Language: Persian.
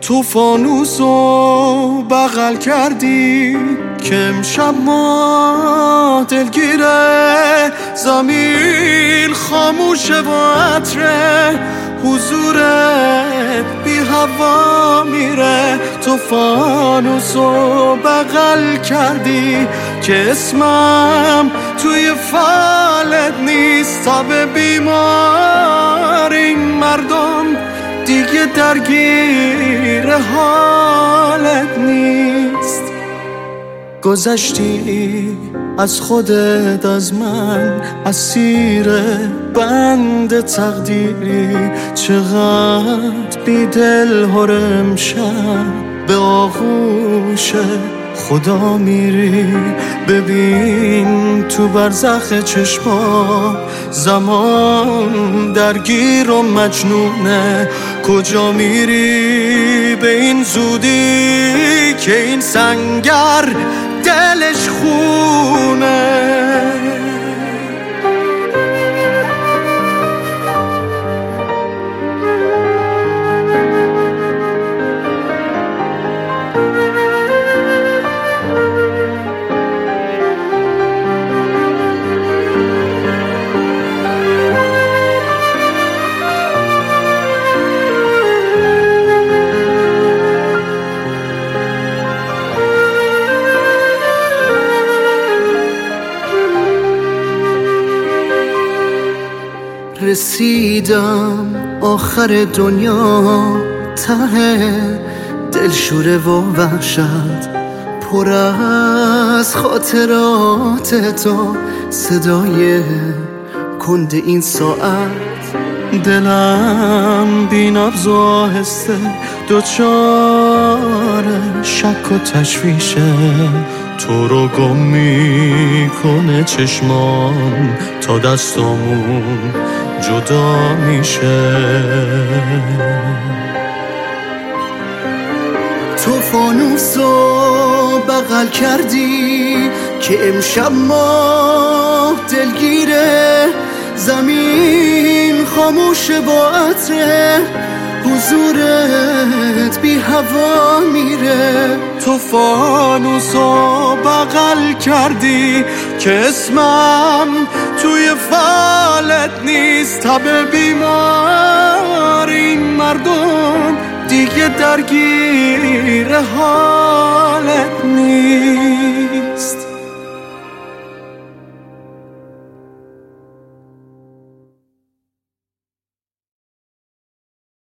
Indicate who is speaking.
Speaker 1: تو فانوسو بغل کردی که امشب ما دلگیره، زمین خاموشه با عطره، حضورت بی هوا میره. تو فانوسو بغل کردی که اسمم توی فالت نیست، تب بیمار این مردم دیگه درگیر حالت نیست. گذشتی از خودت، از من، اسیر بند تقدیری. چقدر بی دل هر امشب به آغوش خدا میری. ببین تو برزخ چشما زمان درگیر و مجنونه. کجا میری به این زودی که این سنگر دلش خونه؟ رسیدم آخر دنیا، ته دلشوره و وحشت، پر از خاطرات تو، صدای کند این ساعت. دلم بی نبض و آهسته دوچار شک و تشویشه. تو رو گم میکنه چشمام تا دستامون جدا میشه. تو فانوسو بغل کردی که امشب ما دلگیره، زمین خاموشه با عطره، حضورت بی هوا میره. تو فانوسو بغل کردی که اسمم توی فالت نیست، تب بیمار این مردم دیگه درگیر حالت نیست.